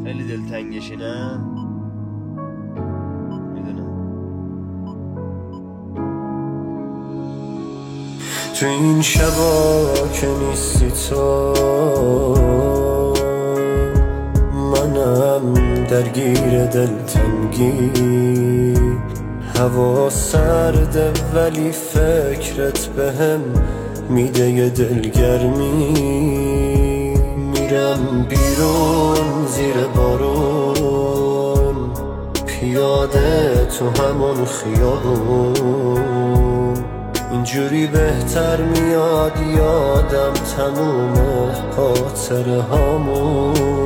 خیلی دلتنگشی نه؟ میدونم. تو این شبا که نیستی تو منم درگیر دلتنگی، هوا سرده ولی فکرت بهم میده یه دلگرمی. میرم بیرون زیر بارون پیاده تو همون خیابون، اینجوری بهتر میاد یادم تموم خاطره هامون.